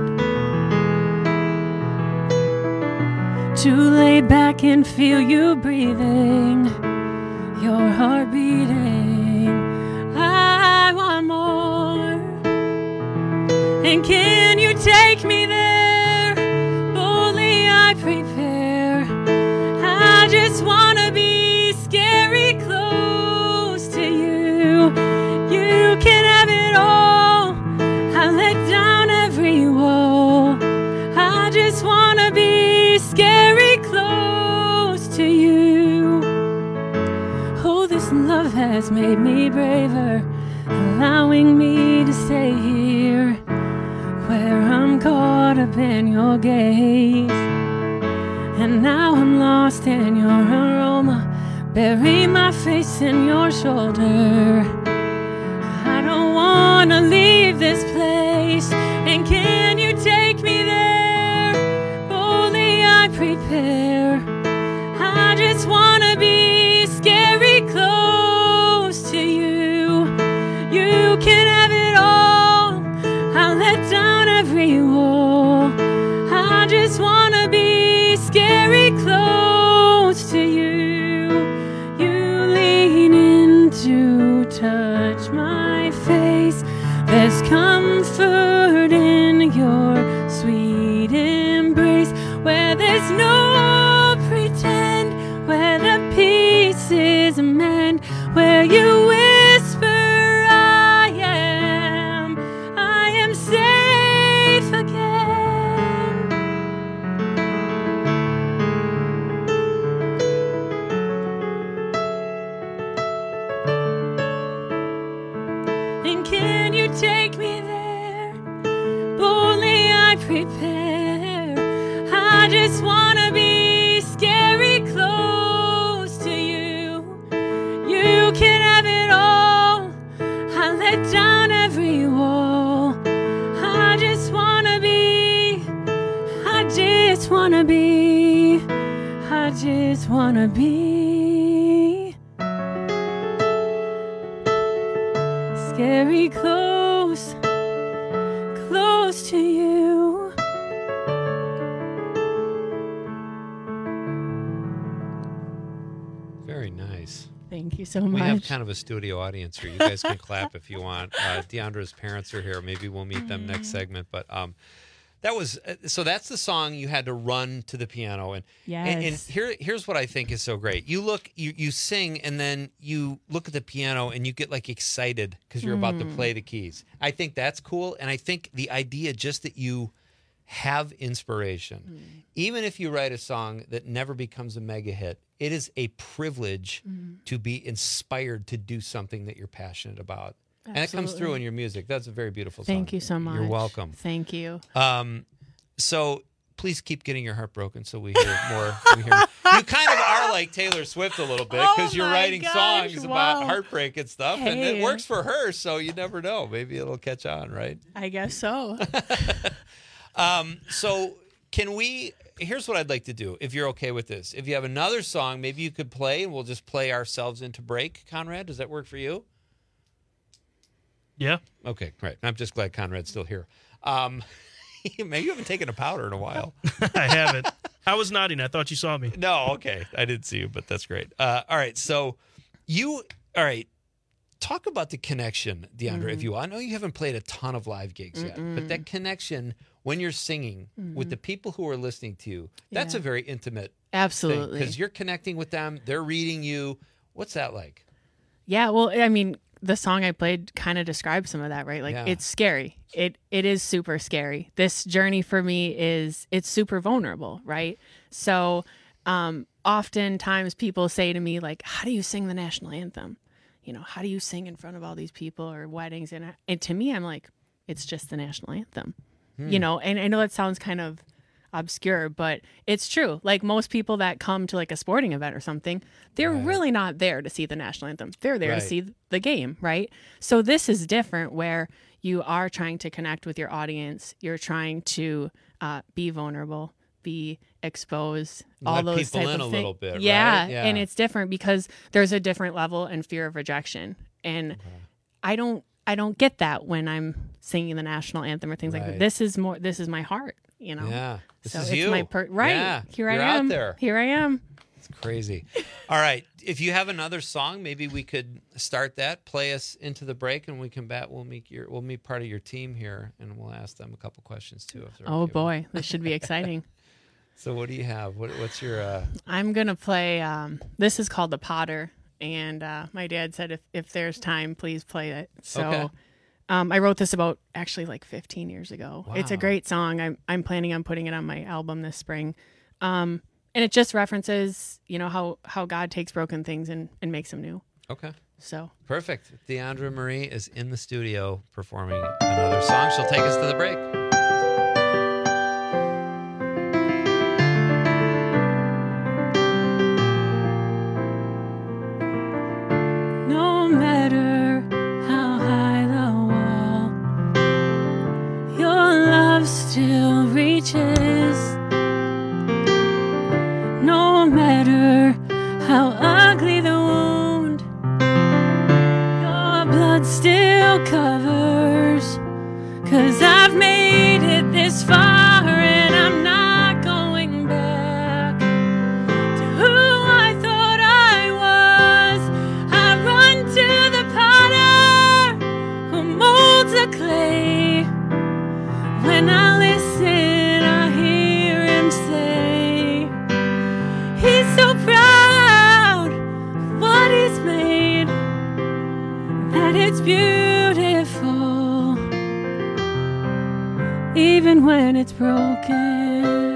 To lay back and feel you breathing, your heart beating. I want more. And can you take me there? Boldly I prepare. I just want to be scary close to you. You can have it all. I let down every wall. I just want to be scary close to you. Oh, this love has made me braver, allowing me to stay here, where I'm caught up in your gaze. And now I'm lost in your aroma, bury my face in your shoulder. I don't want to leave this place. And can you take me there? Boldly I prepare. I just want to be scary close to you. You can have it all. I'll let down every wall. I just want to be scary close to you. You lean in to touch my face. There's comfort in your sweet embrace, where there's no pretend, where the pieces mend, where you whisper, I am safe again. And can you take me there? Boldly I prepare. I just want to be scary close to you. You can have it all. I let down every wall. I just want to be, I just want to be, I just want to be scary close nice. Thank you so We much. have kind of a studio audience here. You guys can clap if you want. Deandra's parents are here. Maybe we'll meet them next segment. But that was so. That's the song you had to run to the piano, and here's what I think is so great. You sing, and then you look at the piano, and you get like excited because you're about to play the keys. I think that's cool, and I think the idea just that you have inspiration, even if you write a song that never becomes a mega hit. It is a privilege to be inspired to do something that you're passionate about. Absolutely. And it comes through in your music. That's a very beautiful song. Thank you so much. You're welcome. Thank you. So please keep getting your heart broken so we hear more. You kind of are like Taylor Swift a little bit because you're writing songs about heartbreak and stuff. And it works for her, so you never know. Maybe it'll catch on, right? I guess so. So can we... Here's what I'd like to do, if you're okay with this. If you have another song, maybe you could play, and we'll just play ourselves into break. Conrad, does that work for you? Yeah. Okay, great. I'm just glad Conrad's still here. Maybe you haven't taken a powder in a while. I haven't. I was nodding. I thought you saw me. No, okay. I didn't see you, but that's great. All right, so talk about the connection, Deandra, if you will. I know you haven't played a ton of live gigs yet, but that connection when you're singing with the people who are listening to you, that's a very intimate Absolutely. Because you're connecting with them, they're reading you. What's that like? Yeah, well, I mean, the song I played kind of describes some of that, right? Like, it's scary. It is super scary. This journey for me it's super vulnerable, right? So oftentimes people say to me, like, how do you sing the national anthem? You know, how do you sing in front of all these people or weddings? And to me, I'm like, it's just the national anthem. You know, and I know that sounds kind of obscure, but it's true. Like most people that come to like a sporting event or something, they're really not there to see the national anthem. They're there to see the game, right? So this is different where you are trying to connect with your audience. You're trying to be vulnerable, be exposed, all those type of things. Let people in a little bit, right? Yeah, and it's different because there's a different level and fear of rejection. And I don't get that when I'm singing the national anthem or things like that. This is my heart, you know? Yeah. This so is it's you. My right. Yeah. Here You're I am. Out there. Here I am. It's crazy. All right. If you have another song, maybe we could start that, play us into the break, and we come back. We'll meet part of your team here, and we'll ask them a couple questions too. If oh boy, this should be exciting. So what do you have? What's your? I'm gonna play. This is called The Potter, and my dad said if there's time, please play it. So. Okay. I wrote this about actually like 15 years ago. Wow. It's a great song. I'm planning on putting it on my album this spring. And it just references, you know, how God takes broken things and makes them new. Okay. So perfect. Deandra Marie is in the studio performing another song. She'll take us to the break. No matter how high the wall, your love still reaches. No matter how ugly the wound, your blood still covers. 'Cause I've made it this far and I'm not going back to who I thought I was. I run to the potter who molds the clay. When I listen, I hear him say, he's so proud of what he's made, that it's beautiful, even when it's broken.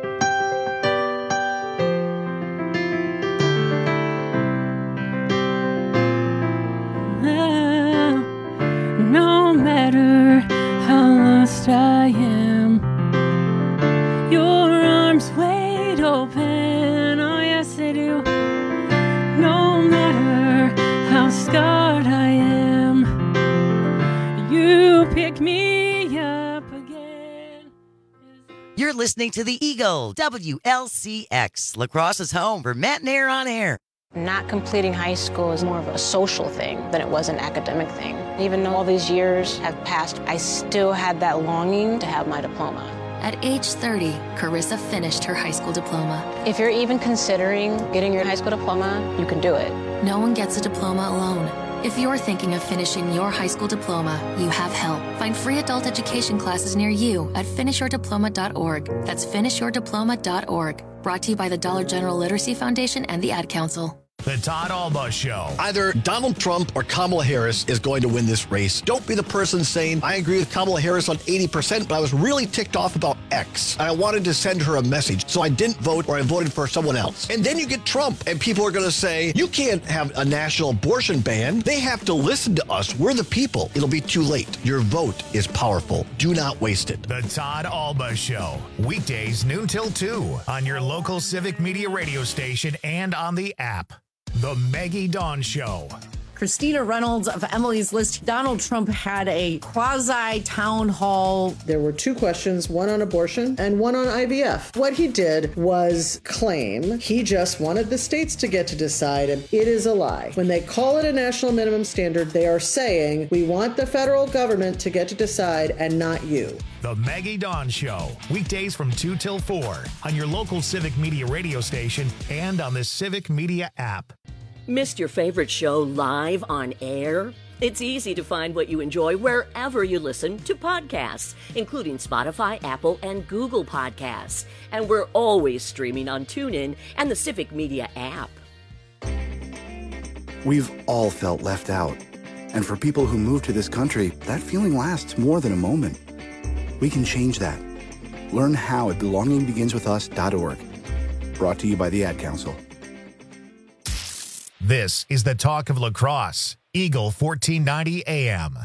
No matter how lost I am, your arms wide open, oh yes they do. No matter how scarred I am, you pick me up again. You're listening to The Eagle, WLCX, La Crosse's home for Matt and Air on Air. Not completing high school is more of a social thing than it was an academic thing. Even though all these years have passed, I still had that longing to have my diploma. At age 30, Carissa finished her high school diploma. If you're even considering getting your high school diploma, you can do it. No one gets a diploma alone. If you're thinking of finishing your high school diploma, you have help. Find free adult education classes near you at finishyourdiploma.org. That's finishyourdiploma.org. Brought to you by the Dollar General Literacy Foundation and the Ad Council. The Todd Alba Show. Either Donald Trump or Kamala Harris is going to win this race. Don't be the person saying, I agree with Kamala Harris on 80%, but I was really ticked off about X. And I wanted to send her a message, so I didn't vote or I voted for someone else. And then you get Trump, and people are going to say, you can't have a national abortion ban. They have to listen to us. We're the people. It'll be too late. Your vote is powerful. Do not waste it. The Todd Alba Show. Weekdays noon till 2 on your local Civic Media radio station and on the app. The Maggie Dawn Show. Christina Reynolds of Emily's List. Donald Trump had a quasi-town hall. There were two questions, one on abortion and one on IVF. What he did was claim he just wanted the states to get to decide, and it is a lie. When they call it a national minimum standard, they are saying, we want the federal government to get to decide and not you. The Maggie Dawn Show. Weekdays from 2 till 4 on your local Civic Media radio station and on the Civic Media app. Missed your favorite show live on air? It's easy to find what you enjoy wherever you listen to podcasts, including Spotify, Apple, and Google Podcasts. And we're always streaming on TuneIn and the Civic Media app. We've all felt left out. And for people who move to this country, that feeling lasts more than a moment. We can change that. Learn how at belongingbeginswithus.org. Brought to you by the Ad Council. This is the talk of lacrosse. Eagle 1490 AM.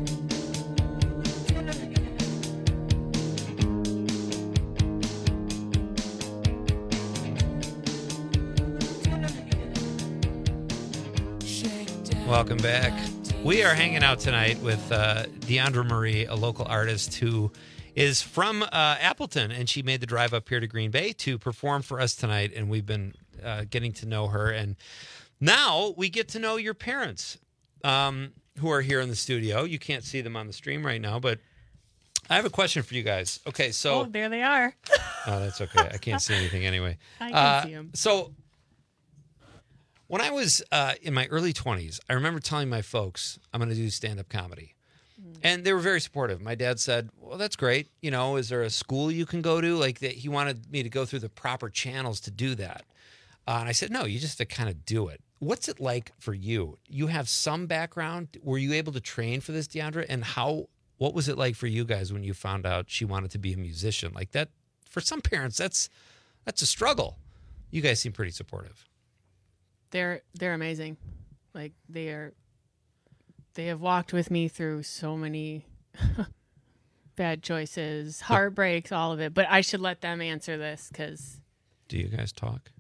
Welcome back. We are hanging out tonight with Deandra Marie, a local artist who is from Appleton, and she made the drive up here to Green Bay to perform for us tonight, and we've been getting to know her. And now we get to know your parents who are here in the studio. You can't see them on the stream right now, but I have a question for you guys. Okay, so... Oh, there they are. Oh, that's okay. I can't see anything anyway. I can see them. So when I was in my early 20s, I remember telling my folks, I'm going to do stand-up comedy. And they were very supportive. My dad said, well, that's great. You know, is there a school you can go to? Like, that he wanted me to go through the proper channels to do that. And I said, no, you just have to kind of do it. What's it like for you? You have some background. Were you able to train for this, Deandra? And what was it like for you guys when you found out she wanted to be a musician? Like that, for some parents, that's a struggle. You guys seem pretty supportive. They're amazing. Like they have walked with me through so many bad choices, heartbreaks, all of it. But I should let them answer this because. Do you guys talk?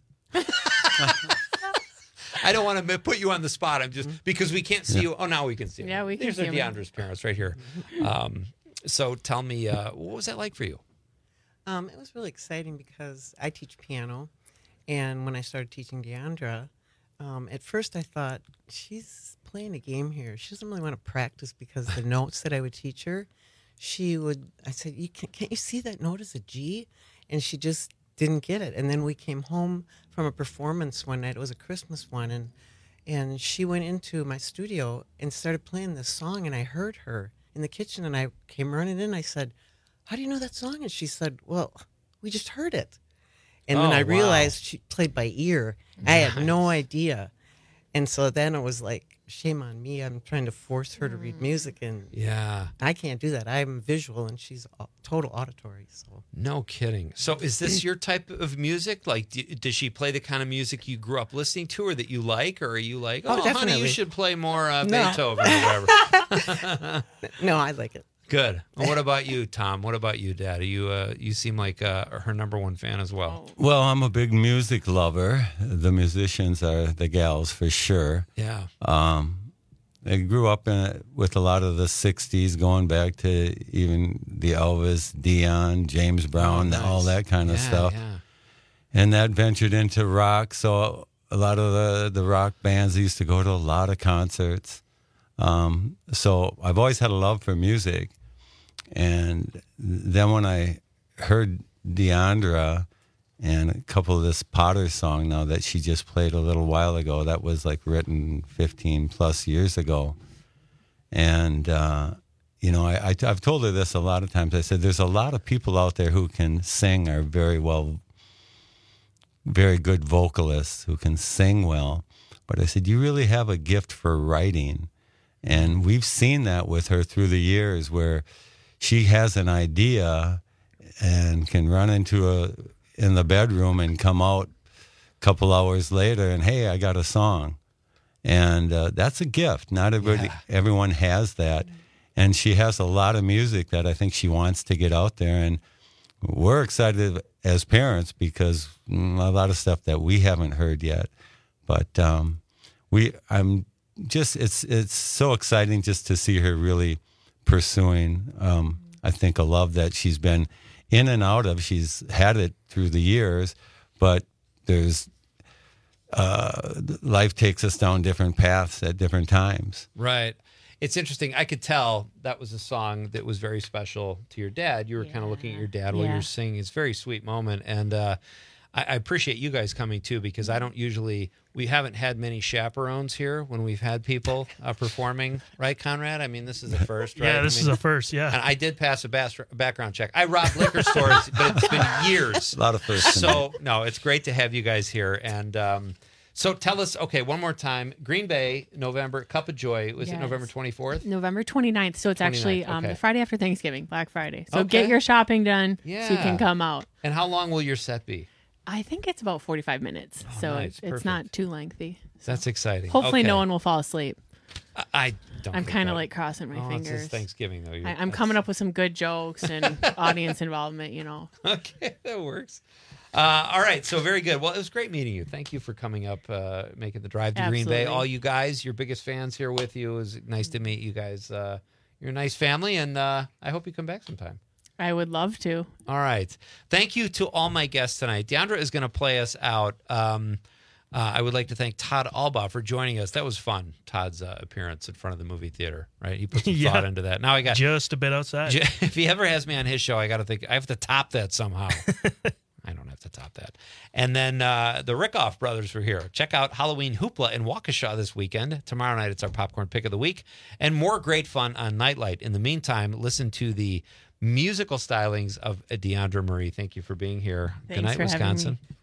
I don't want to put you on the spot. I'm just because we can't see you. Oh, now we can see you. Yeah, we can see them. These are Deandra's parents right here. So tell me, what was that like for you? It was really exciting because I teach piano, and when I started teaching Deandra, at first I thought she's playing a game here. She doesn't really want to practice because the notes that I would teach her, I said, can't you see that note as a G? And she just didn't get it. And then we came home from a performance one night. It was a Christmas one, and she went into my studio and started playing this song, and I heard her in the kitchen, and I came running in. I said, how do you know that song? And she said, well, we just heard it. And then I realized she played by ear. Nice. I had no idea. And so then it was like, shame on me. I'm trying to force her to read music, and I can't do that. I'm visual, and she's total auditory. So no kidding. So is this your type of music? Like, does she play the kind of music you grew up listening to, or that you like, or are you like, oh honey, you should play more Beethoven or whatever? No, I like it. Good. Well, what about you, Tom? What about you, Dad? You seem like her number one fan as well. Well, I'm a big music lover. The musicians are the gals for sure. Yeah. I grew up with a lot of the 60s, going back to even the Elvis, Dion, James Brown, all that kind of stuff. Yeah. And that ventured into rock. So a lot of the rock bands used to go to a lot of concerts. So I've always had a love for music. And then when I heard Deandra and a couple of this Potter song now that she just played a little while ago, that was like written 15 plus years ago. And, you know, I've told her this a lot of times. I said, there's a lot of people out there who can sing, are very good vocalists who can sing well. But I said, you really have a gift for writing. And we've seen that with her through the years where she has an idea and can run in the bedroom and come out a couple hours later and, hey, I got a song. And that's a gift. Not everyone has that. And she has a lot of music that I think she wants to get out there. And we're excited as parents because a lot of stuff that we haven't heard yet. But it's so exciting just to see her really pursuing, I think, a love that she's been in and out of. She's had it through the years, but there's life takes us down different paths at different times. Right. It's interesting. I could tell that was a song that was very special to your dad. You were kind of looking at your dad while you were singing. It's a very sweet moment. And I appreciate you guys coming too, because we haven't had many chaperones here when we've had people performing, right, Conrad? I mean, this is a first, right? Yeah, this is a first, yeah. And I did pass a background check. I robbed liquor stores, but it's been years. A lot of firsts. So, no, it's great to have you guys here. And so tell us, okay, one more time, Green Bay, November, Cup of Joy, was it November 24th? November 29th, so it's 29th, actually the Friday after Thanksgiving, Black Friday. So Okay. get your shopping done so you can come out. And how long will your set be? I think it's about 45 minutes, so nice. it's not too lengthy. That's exciting. Hopefully Okay. no one will fall asleep. I don't I'm think kind of that- like crossing my fingers. It's Thanksgiving, though. I'm coming up with some good jokes and audience involvement, you know. Okay, that works. All right, so very good. Well, it was great meeting you. Thank you for coming up, making the drive to Green Bay. Absolutely. All you guys, your biggest fans here with you. It was nice to meet you guys. You're a nice family, and I hope you come back sometime. I would love to. All right. Thank you to all my guests tonight. Deandra is going to play us out. I would like to thank Todd Albaugh for joining us. That was fun, Todd's appearance in front of the movie theater, right? He put some thought into that. Now I got just a bit outside. If he ever has me on his show, I got to think I have to top that somehow. I don't have to top that. And then the Rickoff brothers were here. Check out Halloween Hoopla in Waukesha this weekend. Tomorrow night, it's our popcorn pick of the week. And more great fun on Nightlight. In the meantime, listen to the musical stylings of Deandra Marie. Thank you for being here. Thanks Good night, for having Wisconsin. me.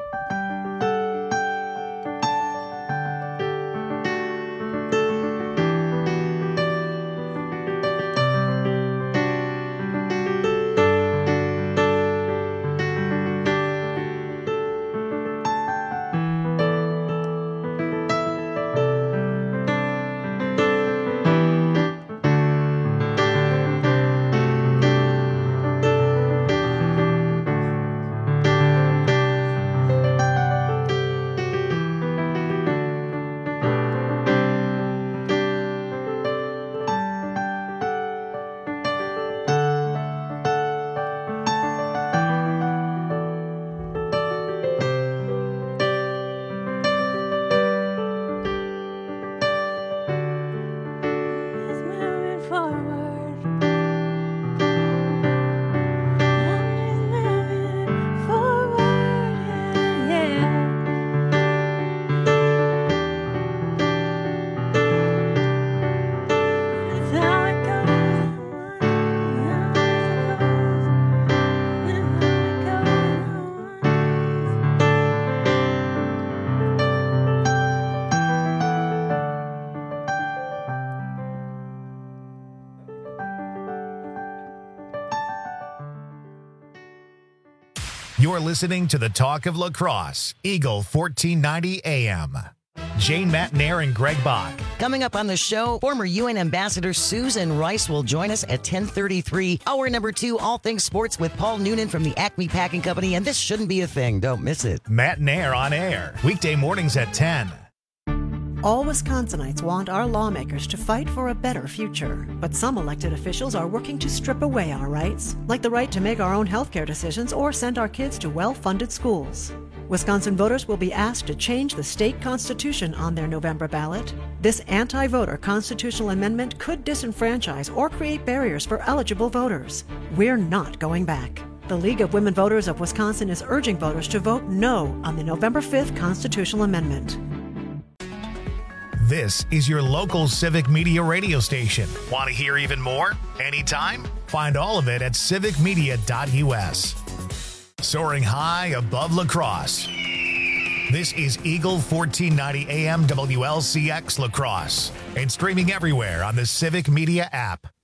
You're listening to the Talk of Lacrosse, Eagle 1490 AM. Jane Matnair and Greg Bach. Coming up on the show, former UN Ambassador Susan Rice will join us at 10:33. Hour number 2, all things sports with Paul Noonan from the Acme Packing Company, and this shouldn't be a thing. Don't miss it. Matnair on air, weekday mornings at 10. All Wisconsinites want our lawmakers to fight for a better future. But some elected officials are working to strip away our rights, like the right to make our own healthcare decisions or send our kids to well-funded schools. Wisconsin voters will be asked to change the state constitution on their November ballot. This anti-voter constitutional amendment could disenfranchise or create barriers for eligible voters. We're not going back. The League of Women Voters of Wisconsin is urging voters to vote no on the November 5th constitutional amendment. This is your local Civic Media radio station. Want to hear even more? Anytime? Find all of it at civicmedia.us. Soaring high above La Crosse. This is Eagle 1490 AM WLCX La Crosse and streaming everywhere on the Civic Media app.